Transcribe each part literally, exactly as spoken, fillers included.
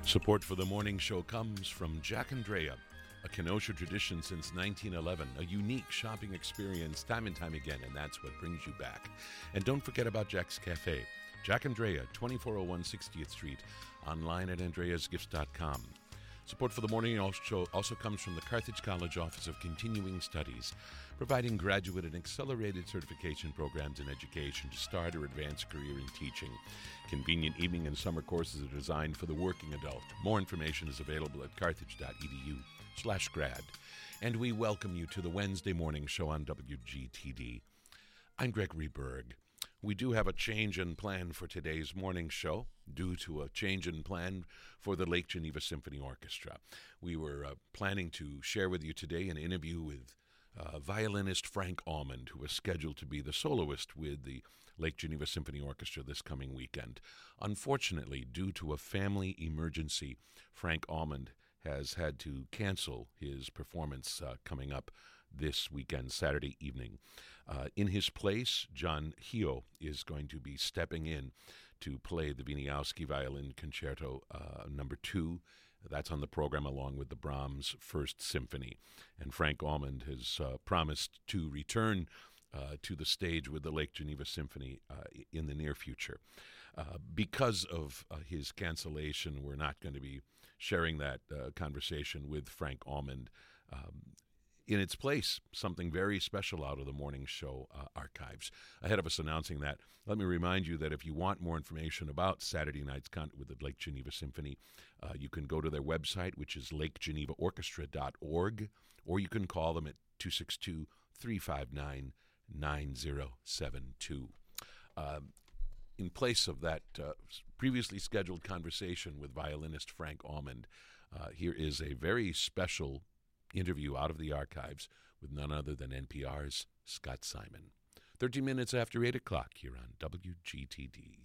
Support for the morning show comes from Jack and Drea, a Kenosha tradition since nineteen eleven, a unique shopping experience time and time again, and that's what brings you back. And don't forget about Jack's Cafe, Jack and Drea, twenty-four oh one sixtieth Street, online at andreas gifts dot com. Support for the morning show also comes from the Carthage College Office of Continuing Studies, providing graduate and accelerated certification programs in education to start or advance a career in teaching. Convenient evening and summer courses are designed for the working adult. More information is available at carthage.edu slash grad. And we welcome you to the Wednesday morning show on W G T D. I'm Gregory Berg. We do have a change in plan for today's morning show due to a change in plan for the Lake Geneva Symphony Orchestra. We were uh, planning to share with you today an interview with uh, violinist Frank Almond, who is scheduled to be the soloist with the Lake Geneva Symphony Orchestra this coming weekend. Unfortunately, due to a family emergency, Frank Almond has had to cancel his performance uh, coming up this weekend, Saturday evening. Uh, in his place, John Hio is going to be stepping in to play the Wieniawski Violin Concerto uh, number two. That's on the program along with the Brahms First Symphony. And Frank Almond has uh, promised to return uh, to the stage with the Lake Geneva Symphony uh, in the near future. Uh, because of uh, his cancellation, we're not going to be sharing that uh, conversation with Frank Almond. Um, In its place, something very special out of the morning show uh, archives. Ahead of us announcing that, let me remind you that if you want more information about Saturday night's con- with the Lake Geneva Symphony, uh, you can go to their website, which is lake geneva orchestra dot org, or you can call them at two six two, three five nine, nine zero seven two. Uh, in place of that uh, previously scheduled conversation with violinist Frank Almond, uh, here is a very special interview out of the archives with none other than N P R's Scott Simon. thirty minutes after eight o'clock here on W G T D.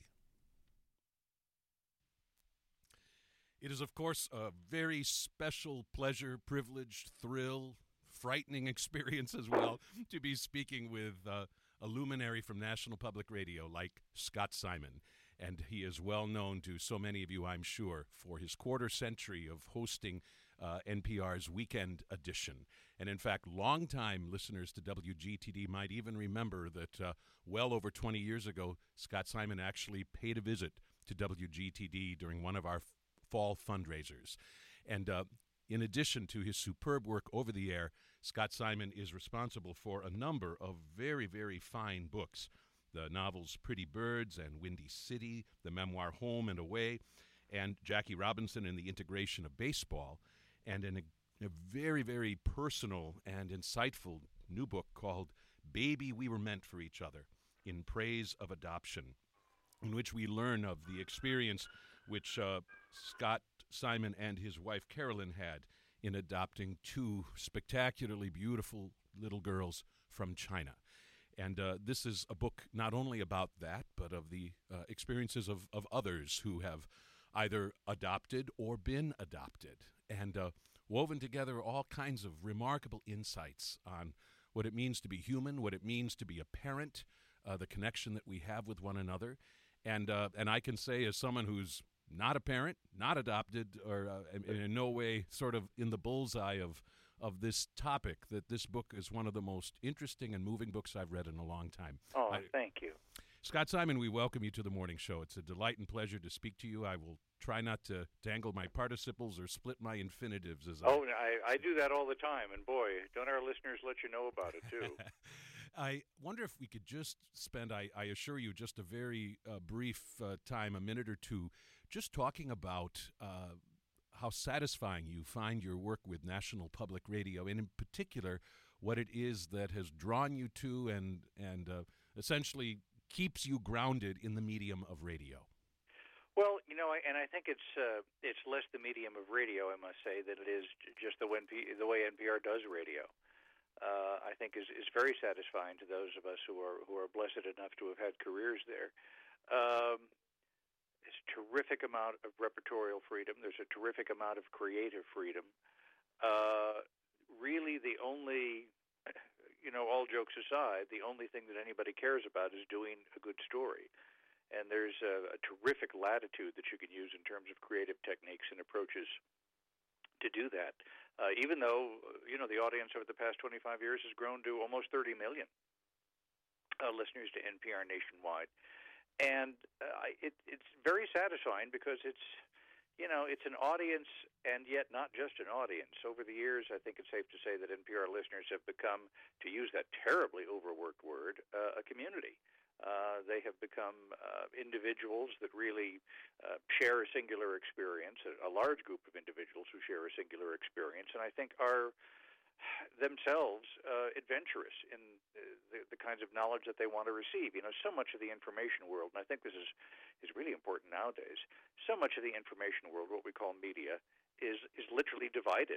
It is, of course, a very special pleasure, privilege, thrill, frightening experience as well to be speaking with uh, a luminary from National Public Radio like Scott Simon. And he is well known to so many of you, I'm sure, for his quarter century of hosting Uh, N P R's Weekend Edition. And in fact, longtime listeners to W G T D might even remember that uh, well over twenty years ago, Scott Simon actually paid a visit to W G T D during one of our f- fall fundraisers. And uh, in addition to his superb work over the air, Scott Simon is responsible for a number of very, very fine books. The novels Pretty Birds and Windy City, the memoir Home and Away, and Jackie Robinson and the Integration of Baseball, and in a, a very, very personal and insightful new book called Baby, We Were Meant for Each Other, in Praise of Adoption, in which we learn of the experience which uh, Scott Simon and his wife Carolyn had in adopting two spectacularly beautiful little girls from China. And uh, this is a book not only about that, but of the uh, experiences of, of others who have either adopted or been adopted, and uh, woven together all kinds of remarkable insights on what it means to be human, what it means to be a parent, uh, the connection that we have with one another. And uh, and I can say, as someone who's not a parent, not adopted, or uh, in, in no way sort of in the bullseye of, of this topic, that this book is one of the most interesting and moving books I've read in a long time. Oh, I, thank you. Scott Simon, we welcome you to the morning show. It's a delight and pleasure to speak to you. I will try not to dangle my participles or split my infinitives. As I... Oh, I, I do that all the time, and boy, don't our listeners let you know about it, too. I wonder if we could just spend, I, I assure you, just a very uh, brief uh, time, a minute or two, just talking about uh, how satisfying you find your work with National Public Radio, and in particular, what it is that has drawn you to and, and uh, essentially keeps you grounded in the medium of radio. Well, you know, and I think it's uh, it's less the medium of radio, I must say, than it is just the way N P, the way N P R does radio. Uh, I think is is very satisfying to those of us who are who are blessed enough to have had careers there. Um, there's a terrific amount of repertorial freedom. There's a terrific amount of creative freedom. Uh, really, the only, you know, all jokes aside, the only thing that anybody cares about is doing a good story. and there's a, a terrific latitude that you can use in terms of creative techniques and approaches to do that. Uh, even though, you know, the audience over the past twenty-five years has grown to almost thirty million uh, listeners to N P R nationwide. And uh, it, it's very satisfying because it's, you know, it's an audience and yet not just an audience. Over the years, I think it's safe to say that N P R listeners have become, to use that terribly overworked word, uh, a community. Uh, they have become uh, individuals that really uh, share a singular experience, a, a large group of individuals who share a singular experience, and I think are themselves uh, adventurous in the, the kinds of knowledge that they want to receive. You know, so much of the information world, and I think this is, is really important nowadays, so much of the information world, what we call media, is, is literally divided.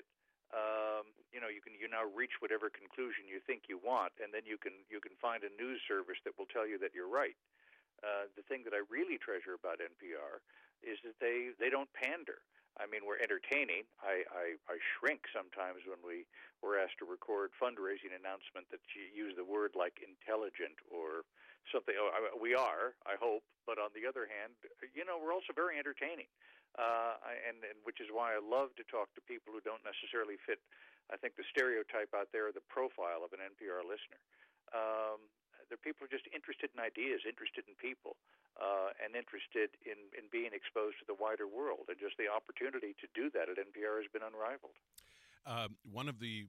Um, you know, you can you now reach whatever conclusion you think you want, and then you can you can find a news service that will tell you that you're right. Uh, the thing that I really treasure about N P R is that they, they don't pander. I mean, we're entertaining. I, I, I shrink sometimes when we we're asked to record fundraising announcement that you use the word like intelligent or something. Oh, I, we are, I hope. But on the other hand, you know, we're also very entertaining. Uh, and, and which is why I love to talk to people who don't necessarily fit, I think, the stereotype out there, the profile of an N P R listener. Um, they're people who are just interested in ideas, interested in people, uh, and interested in, in being exposed to the wider world. And just the opportunity to do that at N P R has been unrivaled. Um, one of the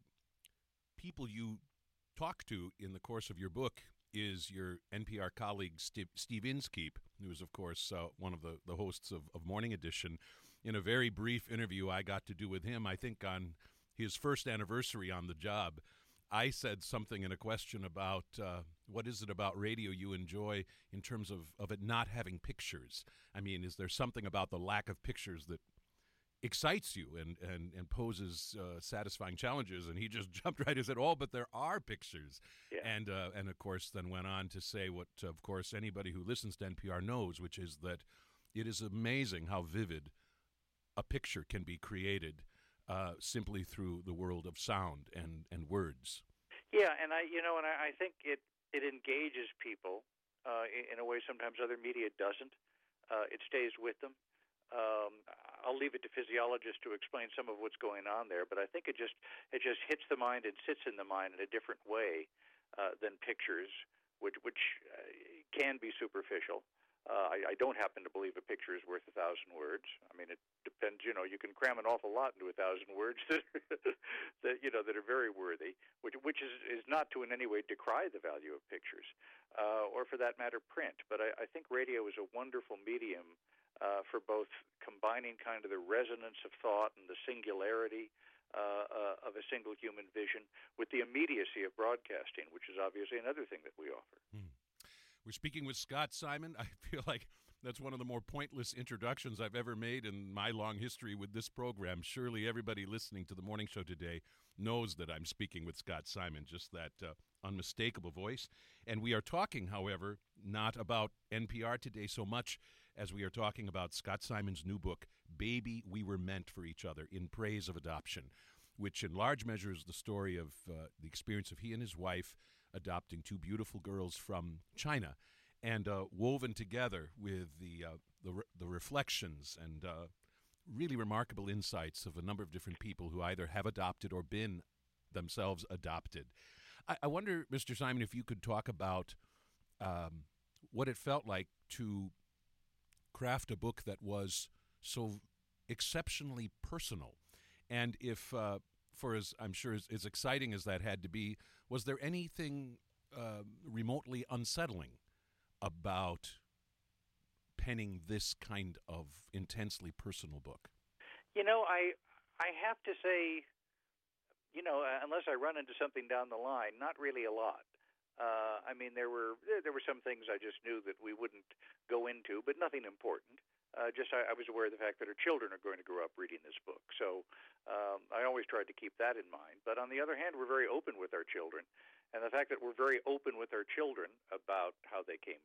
people you talk to in the course of your book is your N P R colleague, Steve, Steve Inskeep, who is, of course, uh, one of the, the hosts of, of Morning Edition. In a very brief interview I got to do with him, I think on his first anniversary on the job, I said something in a question about uh, what is it about radio you enjoy in terms of, of it not having pictures? I mean, is there something about the lack of pictures that excites you and, and, and poses uh, satisfying challenges? And he just jumped right and said, oh, but there are pictures. Yeah. And, uh, and of course, then went on to say what, of course, anybody who listens to N P R knows, which is that it is amazing how vivid a picture can be created uh, simply through the world of sound and, and words. Yeah, and I, you know, and I, I think it, it engages people uh, in, in a way sometimes other media doesn't. Uh, it stays with them. Um, I'll leave it to physiologists to explain some of what's going on there, but I think it just it just hits the mind and sits in the mind in a different way uh, than pictures, which which uh, can be superficial. Uh, I, I don't happen to believe a picture is worth a thousand words. I mean, it depends. You know, you can cram an awful lot into a thousand words that, that you know that are very worthy, which which is, is not to in any way decry the value of pictures, uh, or for that matter, print. But I, I think radio is a wonderful medium uh, for both combining kind of the resonance of thought and the singularity uh, uh, of a single human vision with the immediacy of broadcasting, which is obviously another thing that we offer. Hmm. We're speaking with Scott Simon. I feel like that's one of the more pointless introductions I've ever made in my long history with this program. Surely everybody listening to the morning show today knows that I'm speaking with Scott Simon, just that uh, unmistakable voice. And we are talking, however, not about N P R today so much as we are talking about Scott Simon's new book, Baby, We Were Meant for Each Other, In Praise of Adoption, which in large measure is the story of uh, the experience of he and his wife adopting two beautiful girls from China, and uh, woven together with the uh, the, re- the reflections and uh, really remarkable insights of a number of different people who either have adopted or been themselves adopted. I, I wonder, Mister Simon, if you could talk about um, what it felt like to craft a book that was so exceptionally personal, and if uh, for as I'm sure as, as exciting as that had to be, was there anything uh, remotely unsettling about penning this kind of intensely personal book? You know, I I have to say, you know, uh, unless I run into something down the line, not really a lot. Uh, I mean, there were there were some things I just knew that we wouldn't go into, but nothing important. Uh, just I, I was aware of the fact that our children are going to grow up reading this book, so um, I always tried to keep that in mind. But on the other hand, we're very open with our children, and the fact that we're very open with our children about how they came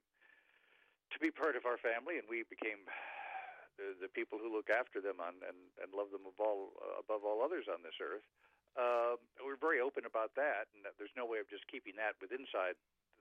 to be part of our family, and we became the, the people who look after them on, and, and love them above all, uh, above all others on this earth. Uh, we're very open about that, and there's no way of just keeping that with inside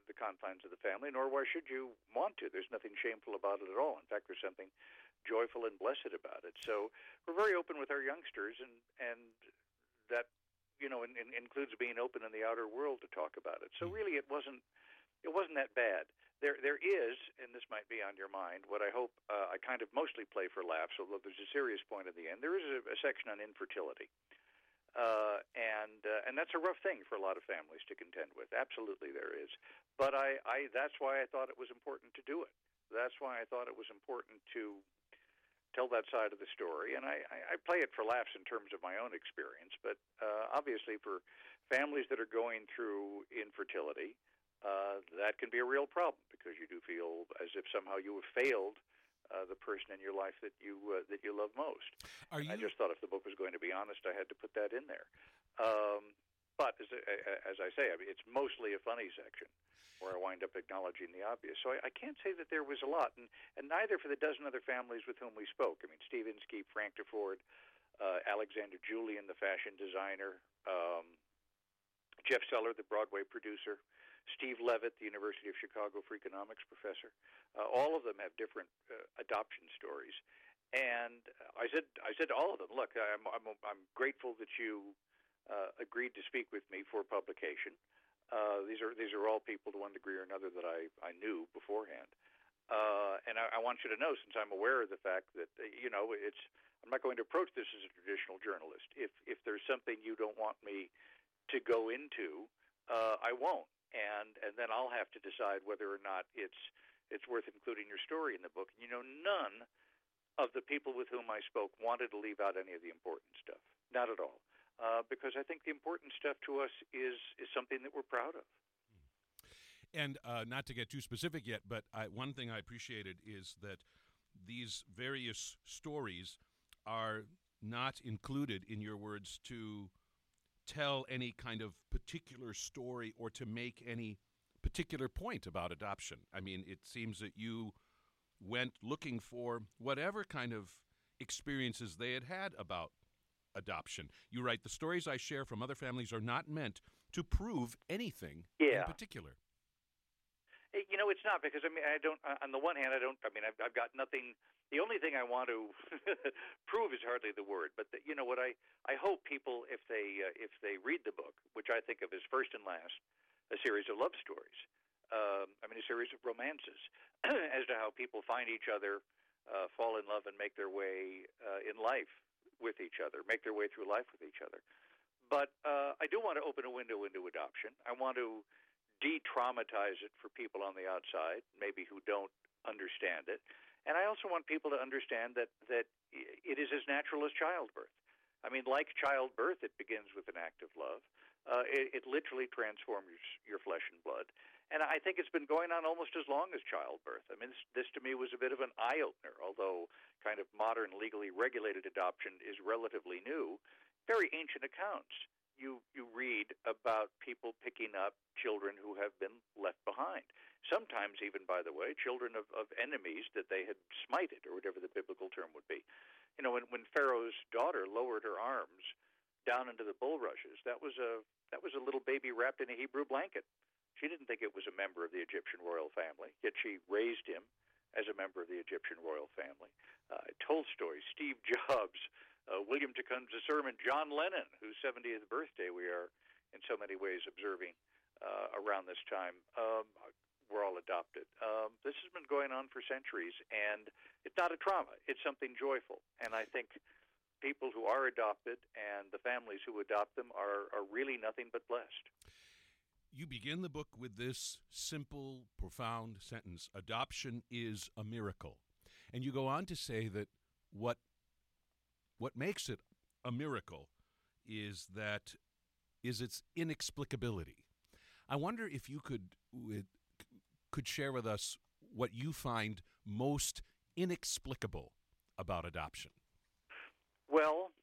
the confines of the family, nor why should you want to. There's nothing shameful about it at all. In fact, there's something joyful and blessed about it. So we're very open with our youngsters, and and that, you know, in, in, includes being open in the outer world to talk about it. So really, it wasn't it wasn't that bad. There there is, and this might be on your mind, what I hope uh, I kind of mostly play for laughs, although there's a serious point at the end. There is a, a section on infertility. Uh, and uh, and that's a rough thing for a lot of families to contend with. Absolutely, there is. But I, I that's why I thought it was important to do it. That's why I thought it was important to tell that side of the story. And I, I, I play it for laughs in terms of my own experience. But uh, obviously, for families that are going through infertility, uh, that can be a real problem, because you do feel as if somehow you have failed Uh, the person in your life that you uh, that you love most. Are you... I just thought if the book was going to be honest, I had to put that in there. Um, but as, as I say, I mean, it's mostly a funny section where I wind up acknowledging the obvious. So I, I can't say that there was a lot, and, and neither for the dozen other families with whom we spoke. I mean, Steve Inskeep, Frank DeFord, uh, Alexander Julian, the fashion designer, um, Jeff Seller, the Broadway producer, Steve Levitt, the University of Chicago for economics professor. Uh, all of them have different uh, adoption stories, and I said, I said to all of them, "Look, I'm, I'm, I'm grateful that you uh, agreed to speak with me for publication. Uh, these are these are all people, to one degree or another, that I, I knew beforehand, uh, and I, I want you to know, since I'm aware of the fact that uh, you know, it's I'm not going to approach this as a traditional journalist. If if there's something you don't want me to go into, uh, I won't." And and then I'll have to decide whether or not it's it's worth including your story in the book. And, you know, none of the people with whom I spoke wanted to leave out any of the important stuff. Not at all. Uh, because I think the important stuff to us is, is something that we're proud of. And uh, not to get too specific yet, but I, one thing I appreciated is that these various stories are not included, in your words, to tell any kind of particular story or to make any particular point about adoption. I mean, it seems that you went looking for whatever kind of experiences they had had about adoption. You write, the stories I share from other families are not meant to prove anything yeah. in particular. You know, it's not, because, I mean, I don't, on the one hand, I don't, I mean, I've, I've got nothing. The only thing I want to prove is hardly the word, but the, you know what, I, I hope people, if they uh, if they read the book, which I think of as first and last a series of love stories, um, I mean a series of romances, as to how people find each other, uh, fall in love, and make their way uh, in life with each other, make their way through life with each other. But uh, I do want to open a window into adoption. I want to de-traumatize it for people on the outside, maybe who don't understand it. And I also want people to understand that, that it is as natural as childbirth. I mean, like childbirth, it begins with an act of love. Uh, it, it literally transforms your flesh and blood. And I think it's been going on almost as long as childbirth. I mean, this, this to me was a bit of an eye-opener, although kind of modern, legally regulated adoption is relatively new. Very ancient accounts. You, you read about people picking up children who have been left behind. Sometimes even, by the way, children of, of enemies that they had smited, or whatever the biblical term would be. You know, when, when Pharaoh's daughter lowered her arms down into the bulrushes, that was a that was a little baby wrapped in a Hebrew blanket. She didn't think it was a member of the Egyptian royal family, yet she raised him as a member of the Egyptian royal family. Uh, Tolstoy, Steve Jobs, uh, William Tecumseh Sermon, John Lennon, whose seventieth birthday we are in so many ways observing uh, around this time. Um, we're all adopted. Um, this has been going on for centuries, and it's not a trauma. It's something joyful. And I think people who are adopted and the families who adopt them are, are really nothing but blessed. You begin the book with this simple, profound sentence: adoption is a miracle. And you go on to say that what what makes it a miracle is that is its inexplicability. I wonder if you could could share with us what you find most inexplicable about adoption. Well,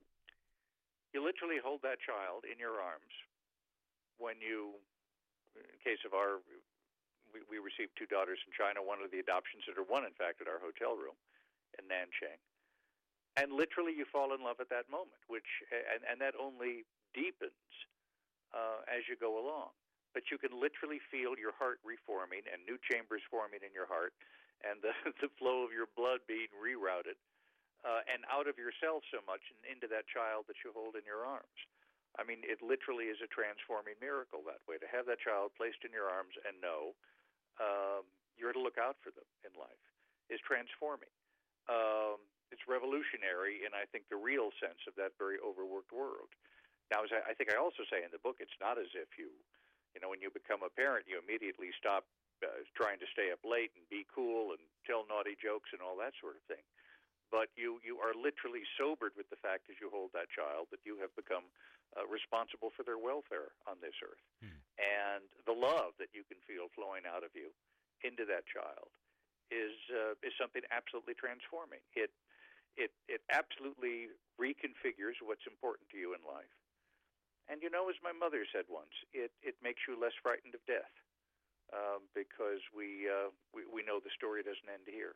you literally hold that child in your arms when you, in case of our, we, we received two daughters in China, one of the adoption center, one in fact at our hotel room in Nanchang. And literally you fall in love at that moment, which, and, and that only deepens uh, as you go along. but you can literally feel your heart reforming and new chambers forming in your heart, and the, the flow of your blood being rerouted, uh, and out of yourself so much and into that child that you hold in your arms. I mean, it literally is a transforming miracle that way, to have that child placed in your arms and know um, you're to look out for them in life, is transforming. Um, it's revolutionary in, I think, the real sense of that very overworked world. Now, as I, I think I also say in the book, it's not as if you, you know, when you become a parent, you immediately stop uh, trying to stay up late and be cool and tell naughty jokes and all that sort of thing. But you, you are literally sobered with the fact as you hold that child that you have become uh, responsible for their welfare on this earth. Hmm. And the love that you can feel flowing out of you into that child is uh, is something absolutely transforming. It it it absolutely reconfigures what's important to you in life. And you know, as my mother said once, it, it makes you less frightened of death um, because we, uh, we we know the story doesn't end here.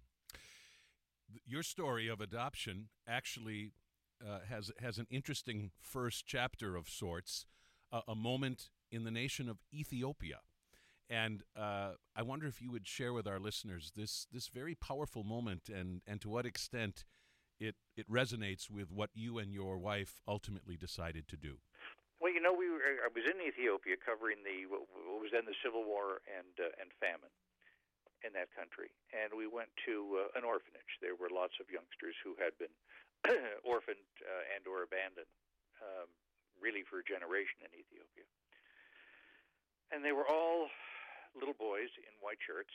Your story of adoption actually uh, has has an interesting first chapter of sorts, uh, a moment in the nation of Ethiopia. And uh, I wonder if you would share with our listeners this this very powerful moment and, and to what extent it, it resonates with what you and your wife ultimately decided to do. Well, you know, we were, I was in Ethiopia covering the what was then the Civil War and uh, and famine in that country, and we went to uh, an orphanage. There were lots of youngsters who had been orphaned uh, and or abandoned, um, really for a generation in Ethiopia. And they were all little boys in white shirts,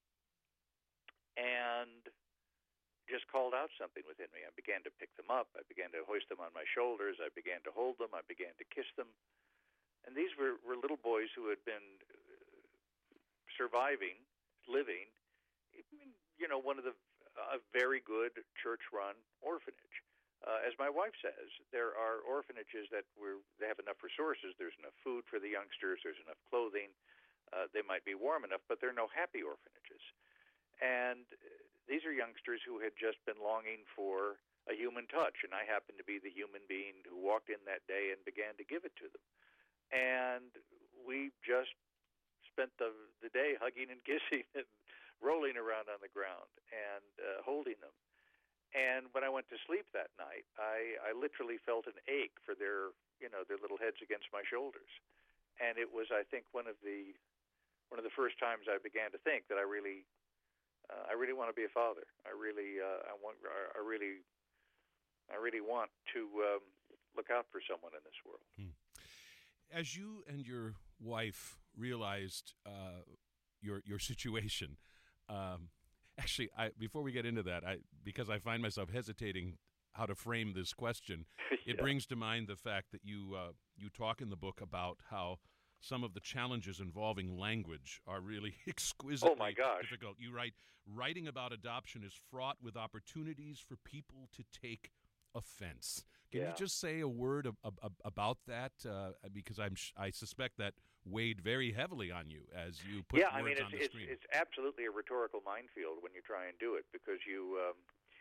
and just called out something within me. I began to pick them up. I began to hoist them on my shoulders. I began to hold them. I began to kiss them. And these were, were little boys who had been surviving, living, in, you know, one of the a very good church-run orphanage. Uh, as my wife says, there are orphanages that were they have enough resources. There's enough food for the youngsters. There's enough clothing. Uh, they might be warm enough, but there are no happy orphanages. And these are youngsters who had just been longing for a human touch, and I happened to be the human being who walked in that day and began to give it to them. And we just spent the the day hugging and kissing and rolling around on the ground and uh, holding them. And when I went to sleep that night, I, I literally felt an ache for their, you know, their little heads against my shoulders. And it was, I think, one of the one of the first times I began to think that I really, uh, I really want to be a father. I really, uh, I want, I really, I really want to um, look out for someone in this world. Hmm. As you and your wife realized uh, your your situation. Um, Actually, I, before we get into that, I, because I find myself hesitating how to frame this question, yeah. It brings to mind the fact that you uh, you talk in the book about how some of the challenges involving language are really exquisitely oh my gosh. difficult. You write, writing about adoption is fraught with opportunities for people to take offense. Can yeah. you just say a word of, of, about that? Uh, because I'm I suspect that weighed very heavily on you as you put yeah, words I mean, it's, on the it's, screen. it's absolutely a rhetorical minefield when you try and do it because you, um,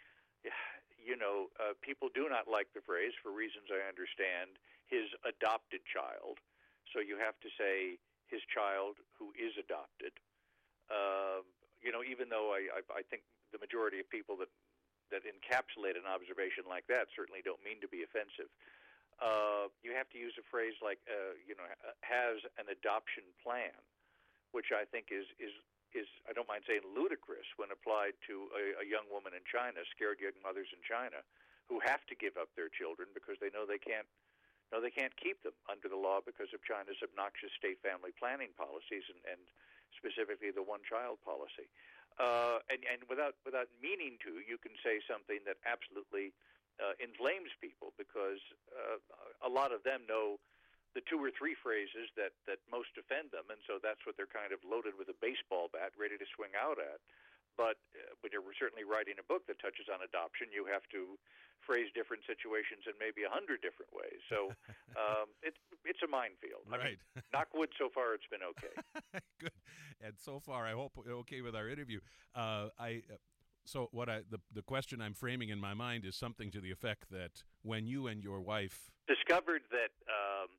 you know, uh, people do not like the phrase, for reasons I understand, his adopted child. So you have to say his child who is adopted. Uh, you know, even though I, I, I think the majority of people that that encapsulate an observation like that certainly don't mean to be offensive. Uh, you have to use a phrase like, uh, you know, has an adoption plan, which I think is, is, is I don't mind saying ludicrous when applied to a, a young woman in China, scared young mothers in China, who have to give up their children because they know they can't, know they can't keep them under the law because of China's obnoxious state family planning policies and, and specifically the one-child policy. Uh, and, and without without meaning to, you can say something that absolutely uh, inflames people because uh, a lot of them know the two or three phrases that, that most offend them, and so that's what they're kind of loaded with a baseball bat, ready to swing out at. But uh, when you're certainly writing a book that touches on adoption, you have to phrase different situations in maybe a hundred different ways. So um, it, it's a minefield. Right. I mean, knock wood, so far it's been okay. Good. And so far, I hope okay with our interview. Uh, I uh, so what I the the question I'm framing in my mind is something to the effect that when you and your wife discovered that um,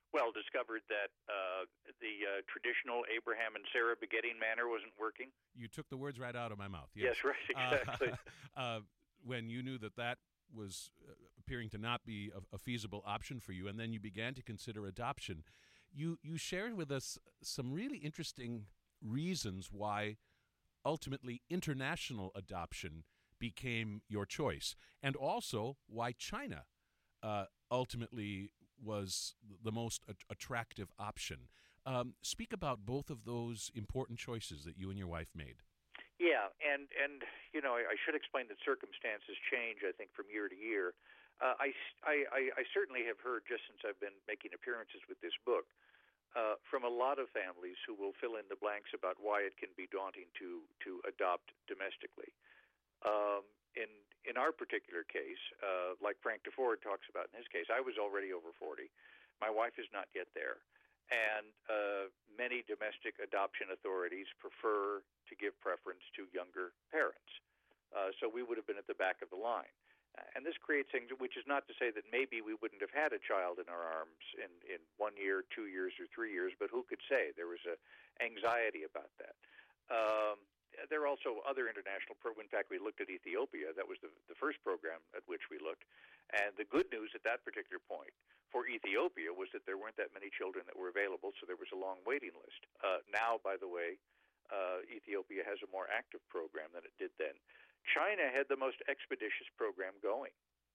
Well, discovered that uh, the uh, traditional Abraham and Sarah begetting manner wasn't working. You took the words right out of my mouth. Yes, yes right, exactly. Uh, uh, when you knew that that was uh, appearing to not be a, a feasible option for you, and then you began to consider adoption, you, you shared with us some really interesting reasons why ultimately international adoption became your choice, and also why China uh, ultimately was the most a- attractive option. Um, speak about both of those important choices that you and your wife made. Yeah, and, and you know, I, I should explain that circumstances change, I think, from year to year. Uh, I, I, I certainly have heard, just since I've been making appearances with this book, uh, from a lot of families who will fill in the blanks about why it can be daunting to, to adopt domestically. Um, in in our particular case, uh, like Frank DeFord talks about in his case, I was already over forty. My wife is not yet there. And uh, many domestic adoption authorities prefer to give preference to younger parents. Uh, so we would have been at the back of the line. Uh, and this creates things, which is not to say that maybe we wouldn't have had a child in our arms in, in one year, two years, or three years, but who could say? There was a anxiety about that. Um, there are also other international programs. In fact, we looked at Ethiopia. That was the, the first program at which we looked. And the good news at that particular point for Ethiopia was that there weren't that many children that were available, so there was a long waiting list. Uh, now, by the way, uh, Ethiopia has a more active program than it did then. China had the most expeditious program going.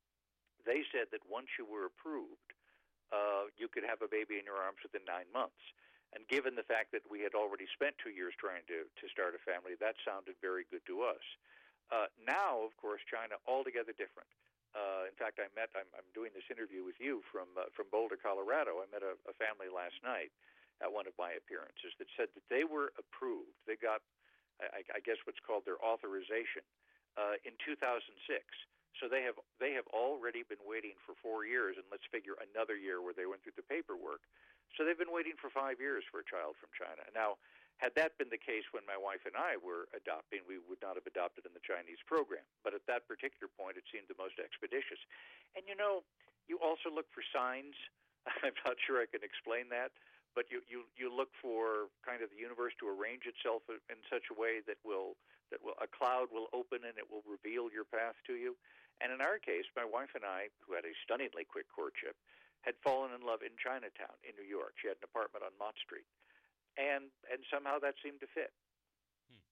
They said that once you were approved, uh, you could have a baby in your arms within nine months. And given the fact that we had already spent two years trying to, to start a family, that sounded very good to us. Uh, now, of course, China, altogether different. Uh, in fact, I met, I'm, I'm doing this interview with you from uh, from Boulder, Colorado. I met a, a family last night at one of my appearances that said that they were approved. They got, I, I guess, what's called their authorization uh, in two thousand six. So they have they have already been waiting for four years, and let's figure another year where they went through the paperwork. So they've been waiting for five years for a child from China. Now, had that been the case when my wife and I were adopting, we would not have adopted in the Chinese program. But at that particular point, it seemed the most expeditious. And, you know, you also look for signs. I'm not sure I can explain that. But you, you, you look for kind of the universe to arrange itself in such a way that will that will a cloud will open and it will reveal your path to you. And in our case, my wife and I, who had a stunningly quick courtship, had fallen in love in Chinatown in New York. She had an apartment on Mott Street. And and somehow that seemed to fit. Hmm.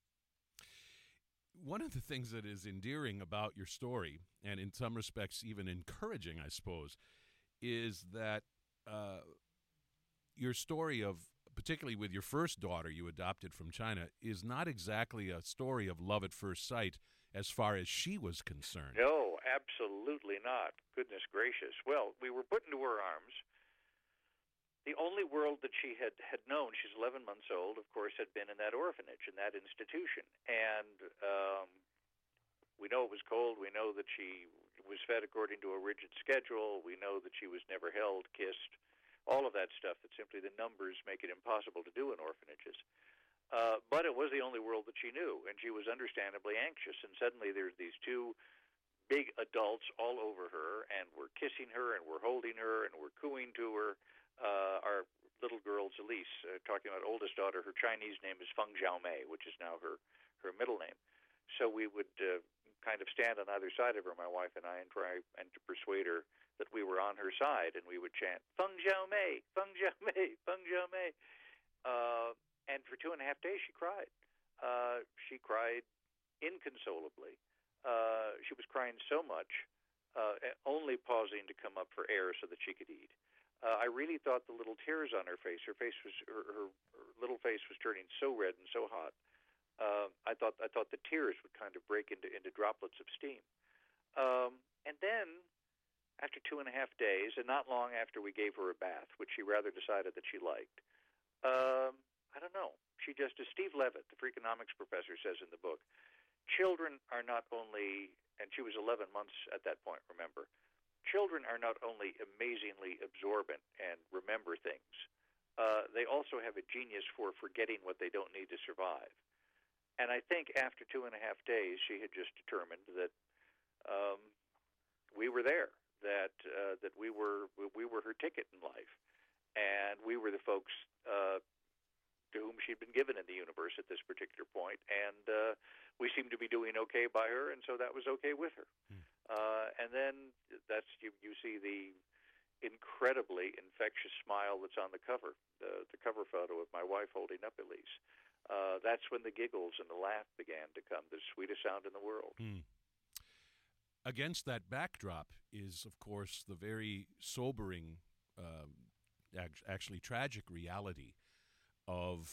One of the things that is endearing about your story, and in some respects even encouraging, I suppose, is that uh, your story of, particularly with your first daughter you adopted from China, is not exactly a story of love at first sight as far as she was concerned. No, absolutely not. Goodness gracious. Well, we were put into her arms. The only world that she had, had known, she's eleven months old, of course, had been in that orphanage, in that institution. And um, we know it was cold. We know that she was fed according to a rigid schedule. We know that she was never held, kissed, all of that stuff that simply the numbers make it impossible to do in orphanages. Uh, but it was the only world that she knew, and she was understandably anxious. And suddenly there's these two big adults all over her, and we're kissing her, and we're holding her, and we're cooing to her. Uh, our little girl, Elise, uh, talking about oldest daughter, her Chinese name is Feng Xiaomei, which is now her, her middle name. So we would uh, kind of stand on either side of her, my wife and I, and try and to persuade her that we were on her side, and we would chant, Feng Xiaomei, Feng Xiaomei, Feng Xiaomei. Uh, and for two and a half days she cried. Uh, she cried inconsolably. Uh, she was crying so much, uh, only pausing to come up for air so that she could eat. Uh, I really thought the little tears on her face, her face was, her, her, her little face was turning so red and so hot. Uh, I thought, I thought the tears would kind of break into, into droplets of steam. Um, and then, after two and a half days, and not long after we gave her a bath, which she rather decided that she liked, um, I don't know. She just, as Steve Levitt, the Freakonomics professor, says in the book, children are not only, and she was eleven months at that point, remember, children are not only amazingly absorbent and remember things, uh, they also have a genius for forgetting what they don't need to survive. And I think after two and a half days, she had just determined that um, we were there, that uh, that we were we were her ticket in life. and we were the folks uh, to whom she'd been given in the universe at this particular point, and uh, we seemed to be doing okay by her, and so that was okay with her. Hmm. Uh, and then that's you, you see the incredibly infectious smile that's on the cover, the, the cover photo of my wife holding up Elise. Uh, that's when the giggles and the laugh began to come, the sweetest sound in the world. Hmm. Against that backdrop is, of course, the very sobering, uh, actually tragic reality of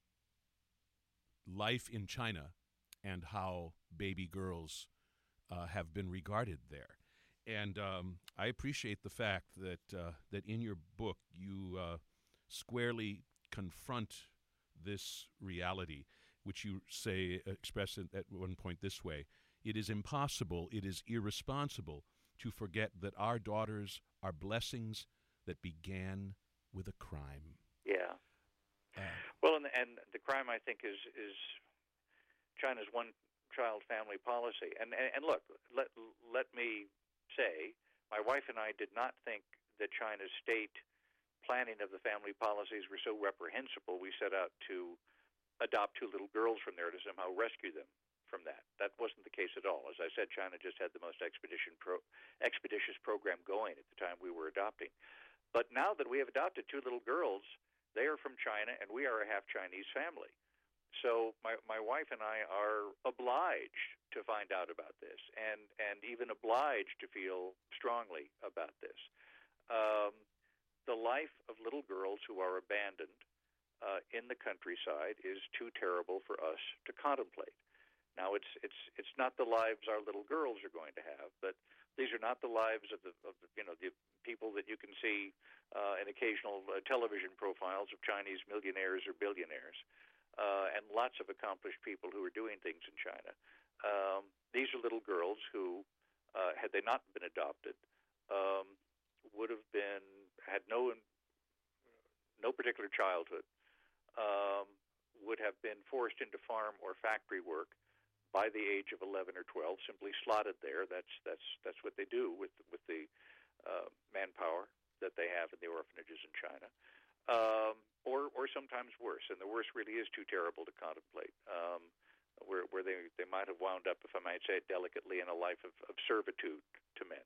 life in China and how baby girls uh, have been regarded there. And um, I appreciate the fact that uh, that in your book you uh, squarely confront this reality, which you say, express it at one point this way: it is impossible, it is irresponsible to forget that our daughters are blessings that began with a crime. Yeah. Uh, well, and, and the crime, I think, is is China's one-child family policy. And, and and look, let let me say, my wife and I did not think that China's state planning of the family policies were so reprehensible, we set out to adopt two little girls from there to somehow rescue them from that. That wasn't the case at all. As I said, China just had the most expedition pro, expeditious program going at the time we were adopting. But now that we have adopted two little girls, they are from China, and we are a half-Chinese family. So my my wife and I are obliged to find out about this, and, and even obliged to feel strongly about this. Um, the life of little girls who are abandoned uh, in the countryside is too terrible for us to contemplate. Now, it's it's it's not the lives our little girls are going to have, but these are not the lives of the, of the you know the people that you can see uh, in occasional uh, television profiles of Chinese millionaires or billionaires, uh, and lots of accomplished people who are doing things in China. Um, these are little girls who, uh, had they not been adopted, um, would have been had no no particular childhood, um, would have been forced into farm or factory work by the age of eleven or twelve, simply slotted there. That's that's that's what they do with with the uh, manpower that they have in the orphanages in China, um, or or sometimes worse. And the worst really is too terrible to contemplate. Um, where where they they might have wound up, if I might say it delicately, in a life of, of servitude to men.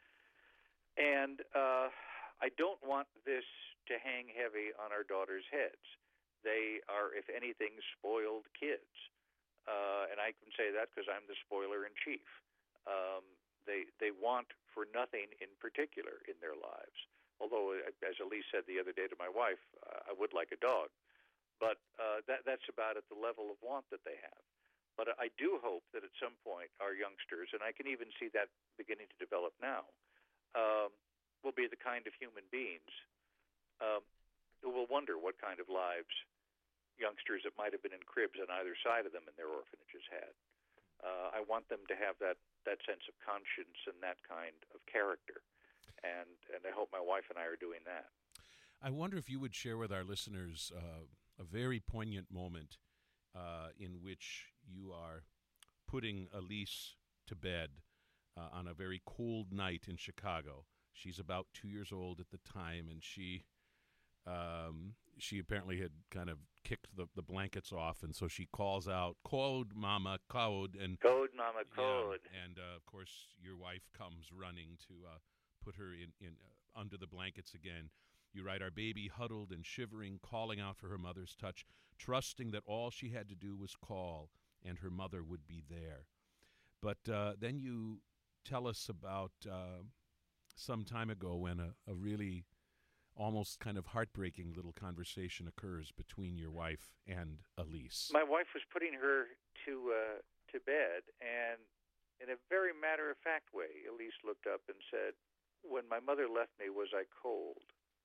And uh, I don't want this to hang heavy on our daughters' heads. They are, if anything, spoiled kids. Uh, and I can say that because I'm the spoiler in chief. Um, they they want for nothing in particular in their lives. Although, as Elise said the other day to my wife, uh, I would like a dog. But uh, that that's about at the level of want that they have. But I do hope that at some point our youngsters, and I can even see that beginning to develop now, um, will be the kind of human beings um, who will wonder what kind of lives youngsters that might have been in cribs on either side of them in their orphanages had. Uh, I want them to have that, that sense of conscience and that kind of character. And, and I hope my wife and I are doing that. I wonder if you would share with our listeners uh, a very poignant moment uh, in which you are putting Elise to bed uh, on a very cold night in Chicago. She's about two years old at the time, and she um, she apparently had kind of kicked the, the blankets off, and so she calls out, "Code, Mama, code!" and code, Mama, code. Yeah, and uh, of course, your wife comes running to uh, put her in, in uh, under the blankets again. You write, "Our baby huddled and shivering, calling out for her mother's touch, trusting that all she had to do was call, and her mother would be there." But uh, then you tell us about uh, some time ago when a, a really almost kind of heartbreaking little conversation occurs between your wife and Elise. My wife was putting her to uh, to bed, and in a very matter-of-fact way, Elise looked up and said, "When my mother left me, was I cold?"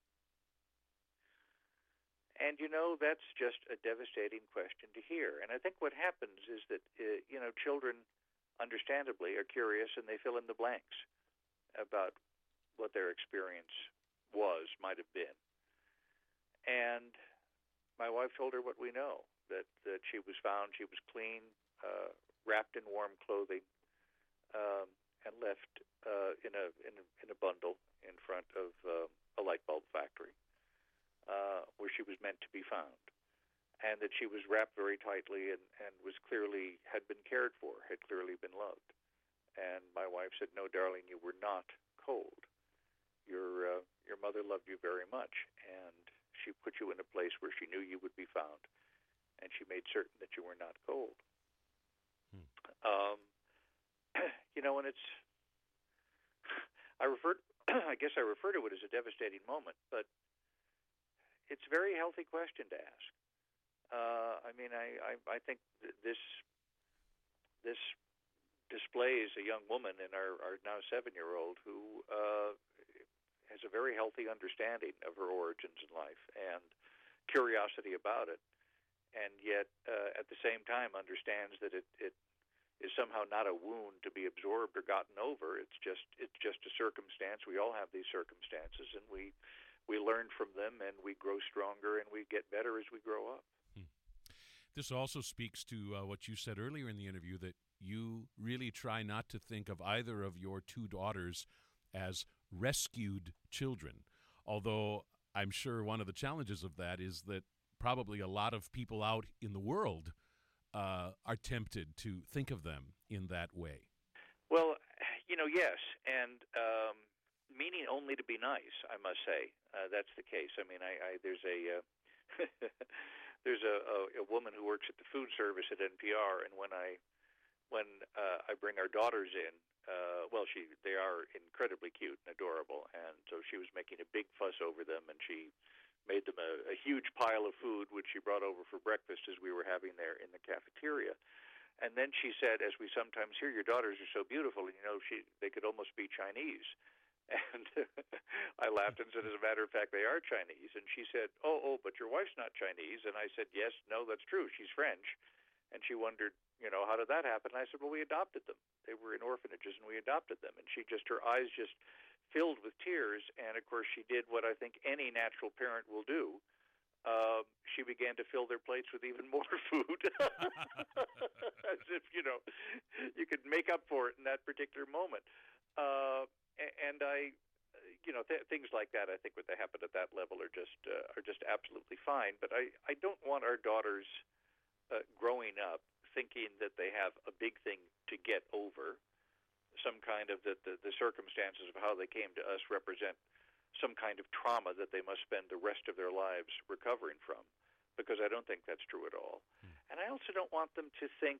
And, you know, that's just a devastating question to hear. And I think what happens is that, uh, you know, children, understandably, are curious and they fill in the blanks about what their experience was, might have been. And my wife told her what we know, that, that she was found, she was clean, uh, wrapped in warm clothing, um, and left uh, in, a, in, a, in a bundle in front of uh, a light bulb factory. she was meant to be found, and that she was wrapped very tightly and, and was clearly, had been cared for, had clearly been loved. And my wife said, "No, darling, you were not cold. Your, uh, your mother loved you very much, and she put you in a place where she knew you would be found, and she made certain that you were not cold." Hmm. Um, you know, and it's, I refer, I guess I refer to it as a devastating moment, but it's a very healthy question to ask. Uh, I mean, I, I, I think th- this this displays a young woman in our, our now seven-year-old who uh, has a very healthy understanding of her origins in life and curiosity about it, and yet uh, at the same time understands that it, it is somehow not a wound to be absorbed or gotten over. It's just it's just a circumstance. We all have these circumstances, and we we learn from them, and we grow stronger, and we get better as we grow up. Hmm. This also speaks to uh, what you said earlier in the interview, that you really try not to think of either of your two daughters as rescued children, although I'm sure one of the challenges of that is that probably a lot of people out in the world uh, are tempted to think of them in that way. Well, you know, yes, and um, meaning only to be nice, I must say. Uh, that's the case. I mean, I, I there's a uh, there's a, a, a woman who works at the food service at N P R, and when I when uh, I bring our daughters in, uh, well, she they are incredibly cute and adorable, and so she was making a big fuss over them, and she made them a, a huge pile of food, which she brought over for breakfast as we were having there in the cafeteria. And then she said, as we sometimes hear, "Your daughters are so beautiful, and you know, she they could almost be Chinese." And I laughed and said, "As a matter of fact, they are Chinese." And she said, "Oh, oh, but your wife's not Chinese." And I said, "Yes, no, that's true. She's French." And she wondered, you know, how did that happen? And I said, "Well, we adopted them. They were in orphanages, and we adopted them." And she just, her eyes just filled with tears. And, of course, she did what I think any natural parent will do. Uh, she began to fill their plates with even more food, as if, you know, you could make up for it in that particular moment. Uh, and I, you know, th- things like that, I think, what they happen at that level are just uh, are just absolutely fine. But I, I don't want our daughters uh, growing up thinking that they have a big thing to get over, some kind of that the, the circumstances of how they came to us represent some kind of trauma that they must spend the rest of their lives recovering from, because I don't think that's true at all. Hmm. And I also don't want them to think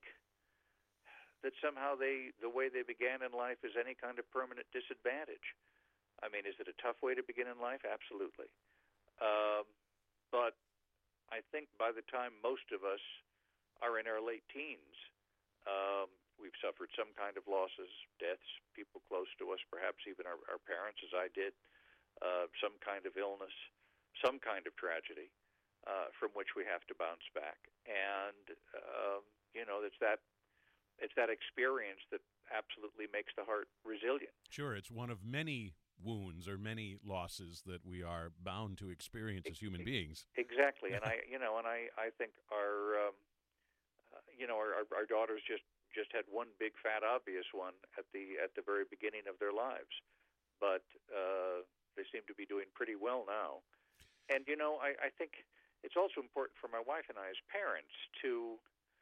that somehow they, the way they began in life is any kind of permanent disadvantage. I mean, is it a tough way to begin in life? Absolutely. Um, but I think by the time most of us are in our late teens, um, we've suffered some kind of losses, deaths, people close to us, perhaps even our, our parents, as I did, uh, some kind of illness, some kind of tragedy uh, from which we have to bounce back. And, um, you know, it's that it's that experience that absolutely makes the heart resilient. Sure, it's one of many wounds or many losses that we are bound to experience as human beings. Exactly, and I, you know, and I, I think our, um, uh, you know, our, our daughters just, just had one big fat obvious one at the at the very beginning of their lives, but uh, they seem to be doing pretty well now. And you know, I, I think it's also important for my wife and I as parents to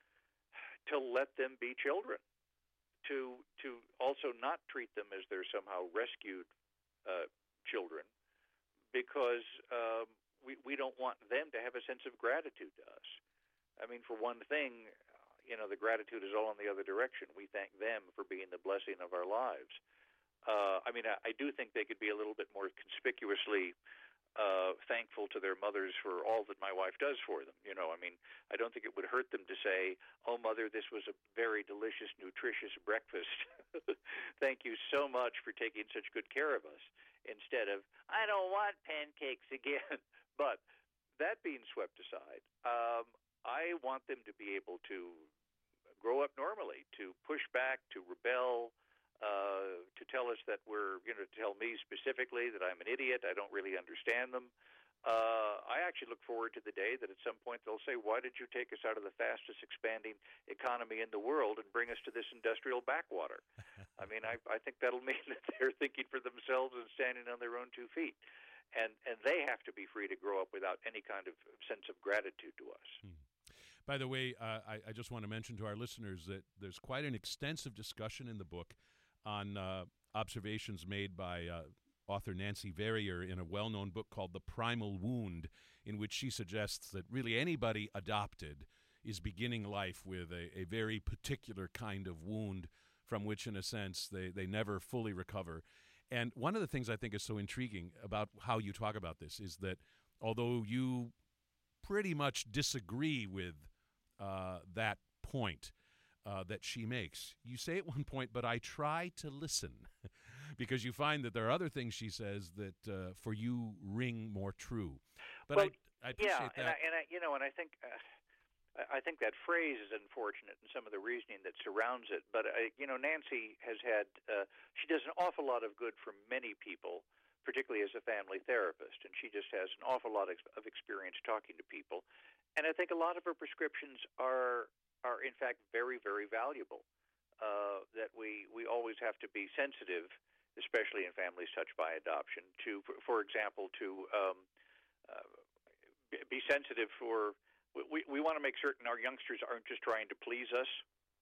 to let them be children, to to also not treat them as they're somehow rescued uh, children, because um, we we don't want them to have a sense of gratitude to us. I mean, for one thing, you know, the gratitude is all in the other direction. We thank them for being the blessing of our lives. Uh, I mean, I, I do think they could be a little bit more conspicuously uh, thankful to their mothers for all that my wife does for them. You know, I mean, I don't think it would hurt them to say, "Oh, Mother, this was a very delicious, nutritious breakfast. Thank you so much for taking such good care of us," instead of, "I don't want pancakes again." But that being swept aside, um, I want them to be able to grow up normally, to push back, to rebel, uh, to tell us that we're, you know, to tell me specifically that I'm an idiot, I don't really understand them. Uh, I actually look forward to the day that at some point they'll say, "Why did you take us out of the fastest expanding economy in the world and bring us to this industrial backwater?" I mean, I, I think that'll mean that they're thinking for themselves and standing on their own two feet. and and they have to be free to grow up without any kind of sense of gratitude to us. Hmm. By the way, uh, I, I just want to mention to our listeners that there's quite an extensive discussion in the book on uh, observations made by uh, author Nancy Verrier in a well-known book called The Primal Wound, in which she suggests that really anybody adopted is beginning life with a, a very particular kind of wound from which, in a sense, they, they never fully recover. And one of the things I think is so intriguing about how you talk about this is that although you pretty much disagree with uh, that point uh, that she makes, you say at one point, but I try to listen, because you find that there are other things she says that uh, for you ring more true. But well, I, I appreciate yeah, that. and I, and I, you know, and I think uh, I think that phrase is unfortunate in some of the reasoning that surrounds it. But uh, you know, Nancy has had uh, she does an awful lot of good for many people, particularly as a family therapist, and she just has an awful lot of, of experience talking to people. And I think a lot of her prescriptions are are in fact very, very valuable. Uh, that we we always have to be sensitive, especially in families touched by adoption, to, for, for example, to um, uh, be sensitive for. We, we want to make certain our youngsters aren't just trying to please us,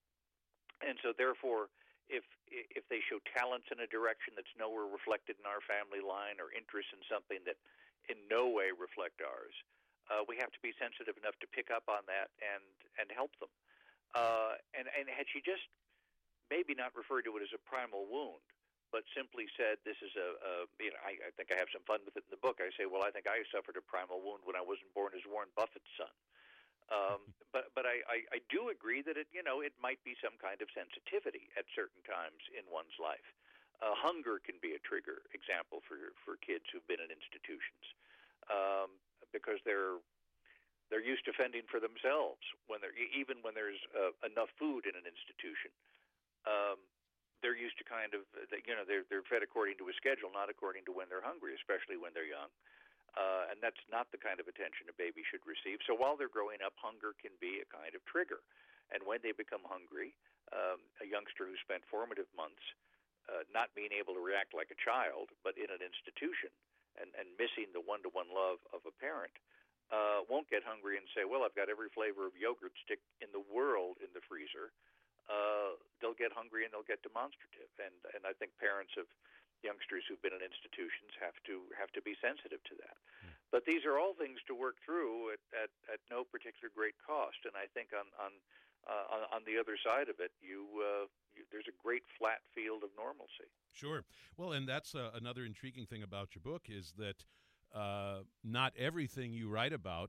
and so therefore, if if they show talents in a direction that's nowhere reflected in our family line, or interest in something that in no way reflect ours, uh, we have to be sensitive enough to pick up on that and and help them. Uh, and and had she just maybe not referred to it as a primal wound, but simply said this is a, a you know I, I think I have some fun with it in the book. I say, well, I think I suffered a primal wound when I wasn't born as Warren Buffett's son. Um, but but I, I, I do agree that it you know it might be some kind of sensitivity at certain times in one's life. Uh, hunger can be a trigger example for for kids who've been in institutions, um, because they're they're used to fending for themselves when they're even when there's uh, enough food in an institution. Um, they're used to kind of you know they're they're fed according to a schedule, not according to when they're hungry, especially when they're young. Uh, and that's not the kind of attention a baby should receive. So while they're growing up, hunger can be a kind of trigger. And when they become hungry, um, a youngster who spent formative months uh, not being able to react like a child, but in an institution and, and missing the one-to-one love of a parent, uh, won't get hungry and say, well, I've got every flavor of yogurt stick in the world in the freezer. Uh, they'll get hungry and they'll get demonstrative. And, and I think parents of youngsters who've been in institutions have to have to be sensitive to that. Mm. But these are all things to work through at, at, at no particular great cost. And I think on on uh, on, on the other side of it, you, uh, you there's a great flat field of normalcy. Sure. Well, and that's uh, another intriguing thing about your book is that uh, not everything you write about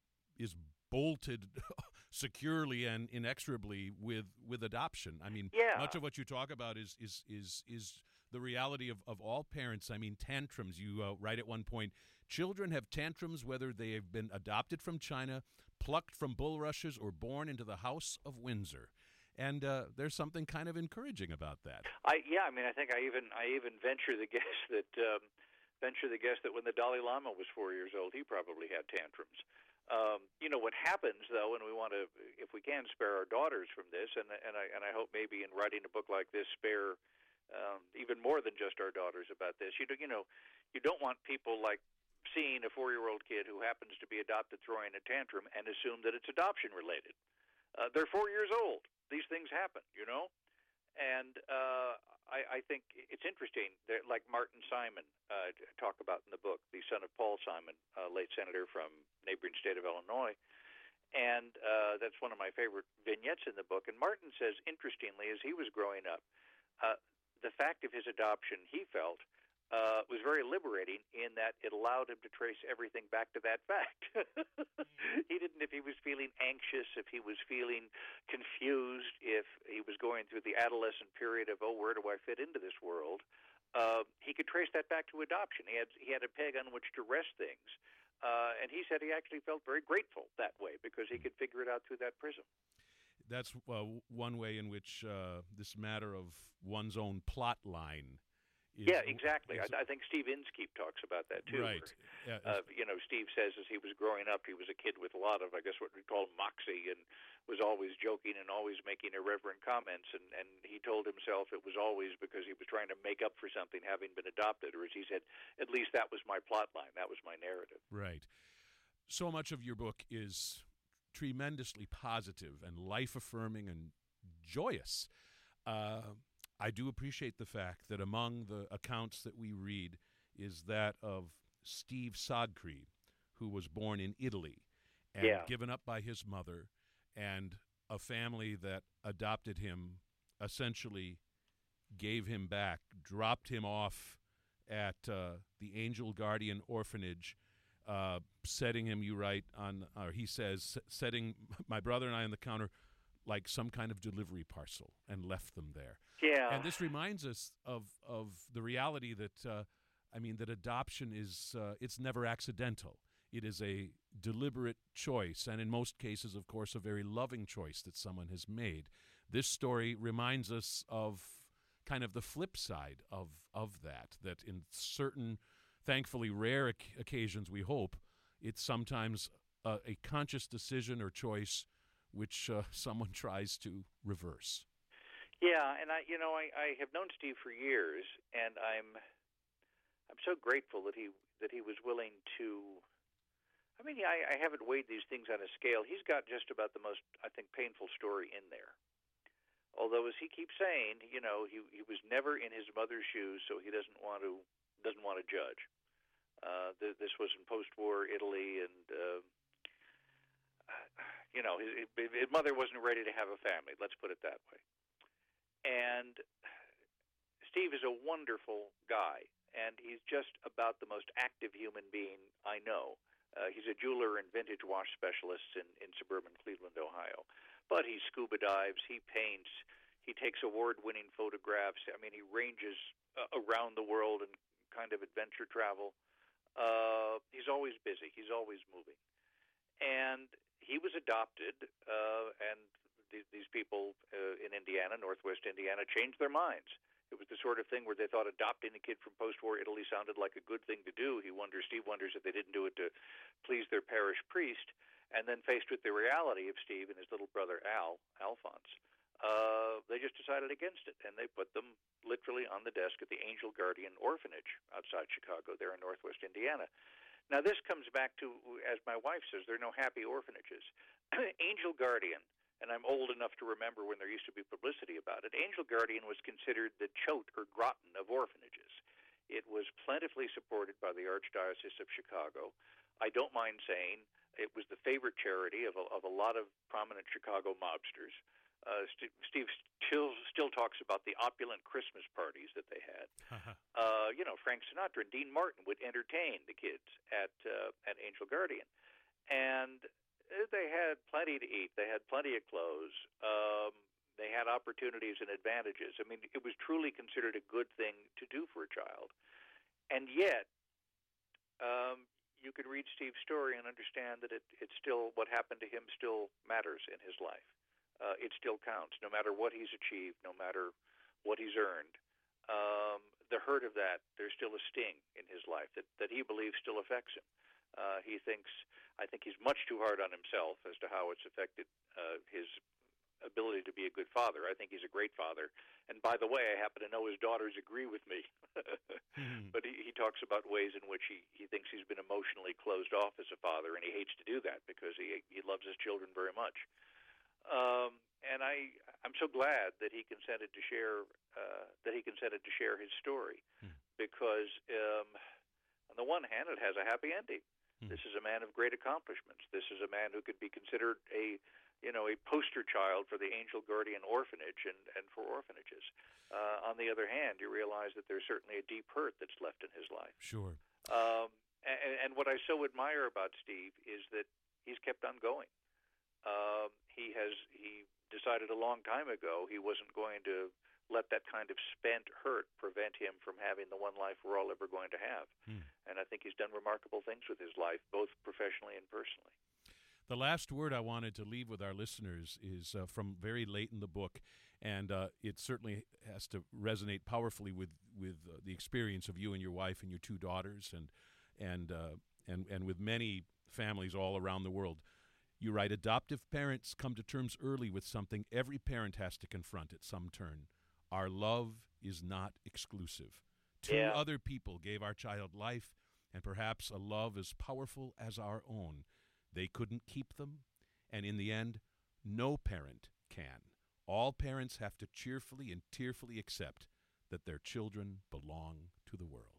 is bolted securely and inexorably with, with adoption. I mean, yeah. much of what you talk about is is is is the reality of, of all parents. I mean, tantrums. You uh, write at one point, children have tantrums whether they have been adopted from China, plucked from bulrushes, or born into the House of Windsor. And uh, there's something kind of encouraging about that. I yeah, I mean, I think I even I even venture the guess that um, venture the guess that when the Dalai Lama was four years old, he probably had tantrums. Um, you know what happens though, and we want to, if we can, spare our daughters from this, and and I and I hope maybe in writing a book like this, spare um, even more than just our daughters about this. You do, you know, you don't want people like seeing a four-year-old kid who happens to be adopted throwing a tantrum and assume that it's adoption related. Uh, they're four years old. These things happen, you know. And uh, I, I think it's interesting that, like Martin Simon uh, talk about in the book, the son of Paul Simon, uh, late senator from neighboring state of Illinois, and uh, that's one of my favorite vignettes in the book. And Martin says, interestingly, as he was growing up, uh, the fact of his adoption, he felt, uh, was very liberating in that it allowed him to trace everything back to that fact. He didn't, if he was feeling anxious, if he was feeling confused, if he was going through the adolescent period of, oh, where do I fit into this world, uh, he could trace that back to adoption. He had, he had a peg on which to rest things. Uh, and he said he actually felt very grateful that way because he could figure it out through that prism. That's uh, one way in which uh, this matter of one's own plot line Is, yeah, exactly. Is, I, I think Steve Inskeep talks about that too. Right. Where, Yeah, uh, you know, Steve says as he was growing up, he was a kid with a lot of, I guess, what we call moxie, and was always joking and always making irreverent comments. And, and he told himself it was always because he was trying to make up for something, having been adopted. Or as he said, at least that was my plot line. That was my narrative. Right. So much of your book is tremendously positive and life-affirming and joyous. Uh, I do appreciate the fact that among the accounts that we read is that of Steve Sodcree, who was born in Italy and yeah. given up by his mother, and a family that adopted him essentially gave him back, dropped him off at uh, the Angel Guardian Orphanage, uh, setting him, you write, on, or he says, setting my brother and I on the counter like some kind of delivery parcel, and left them there. Yeah. And this reminds us of of the reality that, uh, I mean, that adoption is, uh, it's never accidental. It is a deliberate choice, and in most cases, of course, a very loving choice that someone has made. This story reminds us of kind of the flip side of, of that, that in certain, thankfully rare oc- occasions, we hope, it's sometimes a, a conscious decision or choice which uh, someone tries to reverse. Yeah, and I, you know, I, I have known Steve for years, and I'm, I'm so grateful that he that he was willing to. I mean, I, I haven't weighed these things on a scale. He's got just about the most, I think, painful story in there. Although, as he keeps saying, you know, he he was never in his mother's shoes, so he doesn't want to doesn't want to judge. Uh, th- this was in post-war Italy, and. Uh, You know, his, his mother wasn't ready to have a family, let's put it that way. And Steve is a wonderful guy, and he's just about the most active human being I know. Uh, he's a jeweler and vintage watch specialist in, in suburban Cleveland, Ohio. But he scuba dives, he paints, he takes award-winning photographs. I mean, he ranges uh, around the world and kind of adventure travel. Uh, he's always busy. He's always moving. And he was adopted, uh, and th- these people uh, in Indiana, Northwest Indiana, changed their minds. It was the sort of thing where they thought adopting a kid from post-war Italy sounded like a good thing to do. He wonders, Steve wonders if they didn't do it to please their parish priest. And then faced with the reality of Steve and his little brother Al, Alphonse, uh, they just decided against it, and they put them literally on the desk at the Angel Guardian Orphanage outside Chicago, there in Northwest Indiana. Now, this comes back to, as my wife says, there are no happy orphanages. Angel Guardian, and I'm old enough to remember when there used to be publicity about it, Angel Guardian was considered the Choate or Groton of orphanages. It was plentifully supported by the Archdiocese of Chicago. I don't mind saying it was the favorite charity of a, of a lot of prominent Chicago mobsters. Uh, St- Steve still still talks about the opulent Christmas parties that they had. uh, you know, Frank Sinatra and Dean Martin would entertain the kids at uh, at Angel Guardian, and they had plenty to eat. They had plenty of clothes. Um, they had opportunities and advantages. I mean, it was truly considered a good thing to do for a child, and yet. Um, you could read Steve's story and understand that it, it's still what happened to him still matters in his life. Uh, it still counts, no matter what he's achieved, no matter what he's earned. Um, the hurt of that, there's still a sting in his life that, that he believes still affects him. Uh, he thinks, I think he's much too hard on himself as to how it's affected uh, his ability to be a good father. I think he's a great father. And by the way, I happen to know his daughters agree with me. mm-hmm. But he, he talks about ways in which he, he thinks he's been emotionally closed off as a father, and he hates to do that because he he loves his children very much. Um, and I, I'm so glad that he consented to share uh, that he consented to share his story, hmm. because um, on the one hand, it has a happy ending. Hmm. This is a man of great accomplishments. This is a man who could be considered a, you know, a poster child for the Angel Guardian Orphanage and, and for orphanages. Uh, on the other hand, you realize that there's certainly a deep hurt that's left in his life. Sure. Um, and, and what I so admire about Steve is that he's kept on going. Um, he has he decided a long time ago he wasn't going to let that kind of spent hurt prevent him from having the one life we're all ever going to have. Hmm. And I think he's done remarkable things with his life, both professionally and personally. The last word I wanted to leave with our listeners is uh, from very late in the book, and uh, it certainly has to resonate powerfully with with uh, the experience of you and your wife and your two daughters, and and uh, and and with many families all around the world. You write, adoptive parents come to terms early with something every parent has to confront at some turn. Our love is not exclusive. Two Yeah. other people gave our child life, and perhaps a love as powerful as our own. They couldn't keep them, and in the end, no parent can. All parents have to cheerfully and tearfully accept that their children belong to the world.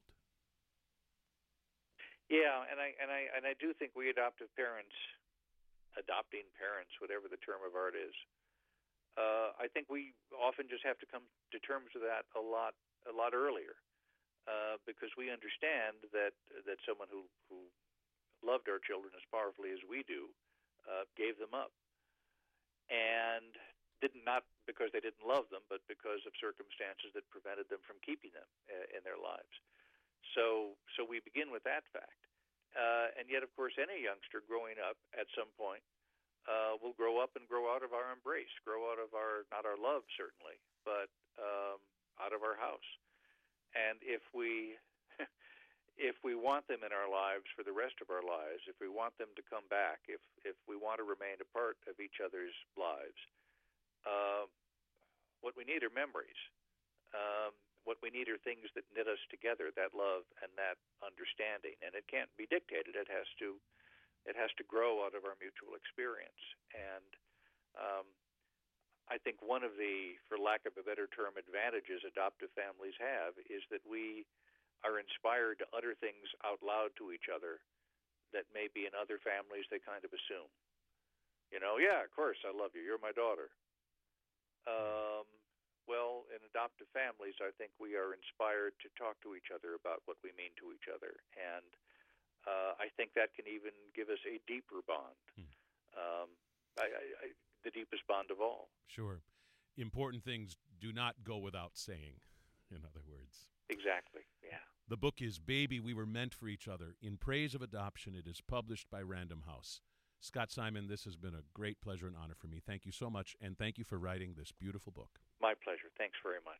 Yeah, and I and I and I do think we adoptive parents, adopting parents, whatever the term of art is, uh, I think we often just have to come to terms with that a lot a lot earlier, uh, because we understand that that someone who who loved our children as powerfully as we do uh, gave them up, and didn't not because they didn't love them, but because of circumstances that prevented them from keeping them uh, in their lives. So, so we begin with that fact, uh, and yet, of course, any youngster growing up at some point uh, will grow up and grow out of our embrace, grow out of our not our love certainly, but um, out of our house. And if we if we want them in our lives for the rest of our lives, if we want them to come back, if if we want to remain a part of each other's lives, uh, what we need are memories. Um, what we need are things that knit us together, that love and that understanding. And it can't be dictated. It has to it has to grow out of our mutual experience. And um, I think one of the, for lack of a better term, advantages adoptive families have is that we are inspired to utter things out loud to each other that maybe in other families they kind of assume. You know, yeah, of course, I love you. You're my daughter. Um, well, in adoptive families, I think we are inspired to talk to each other about what we mean to each other. And uh, I think that can even give us a deeper bond, hmm. um, I, I, I, the deepest bond of all. Sure. Important things do not go without saying, in other words. Exactly, yeah. The book is Baby, We Were Meant for Each Other, In Praise of Adoption. It is published by Random House. Scott Simon, this has been a great pleasure and honor for me. Thank you so much, and thank you for writing this beautiful book. My pleasure. Thanks very much.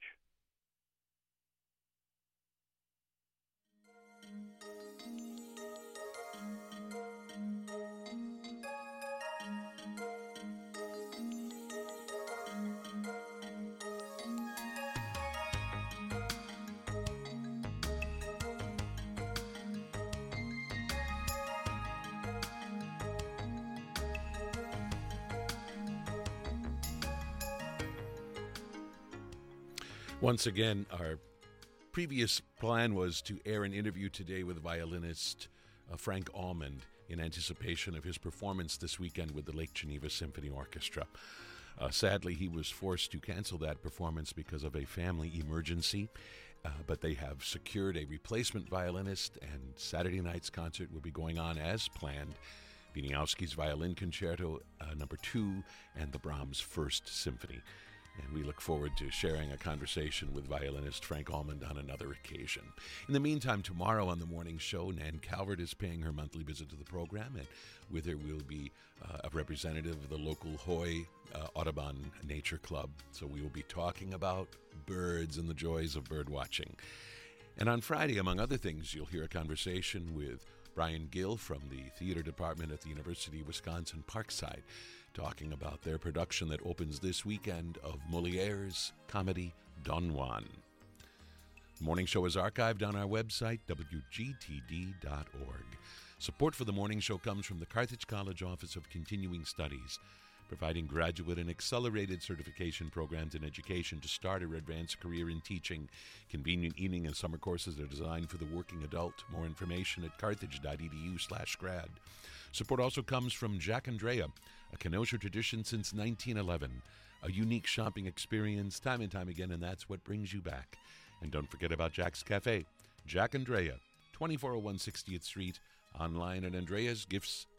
Once again, our previous plan was to air an interview today with violinist uh, Frank Almond in anticipation of his performance this weekend with the Lake Geneva Symphony Orchestra. Uh, sadly, he was forced to cancel that performance because of a family emergency, uh, but they have secured a replacement violinist, and Saturday night's concert will be going on as planned. Wieniawski's Violin Concerto uh, number two and the Brahms First Symphony. And we look forward to sharing a conversation with violinist Frank Almond on another occasion. In the meantime, tomorrow on the morning show, Nan Calvert is paying her monthly visit to the program, and with her will be uh, a representative of the local Hoy uh, Audubon Nature Club. So we will be talking about birds and the joys of bird watching. And on Friday, among other things, you'll hear a conversation with Brian Gill from the theater department at the University of Wisconsin Parkside, talking about their production that opens this weekend of Moliere's comedy Don Juan. The morning show is archived on our website, w g t d dot org. Support for the morning show comes from the Carthage College Office of Continuing Studies, providing graduate and accelerated certification programs in education to start or advance a career in teaching. Convenient evening and summer courses are designed for the working adult. More information at carthage.edu slash grad. Support also comes from Jack and Drea, a Kenosha tradition since nineteen eleven. A unique shopping experience time and time again, and that's what brings you back. And don't forget about Jack's Cafe, Jack and Drea, twenty-four oh one sixtieth Street, online at andreas gifts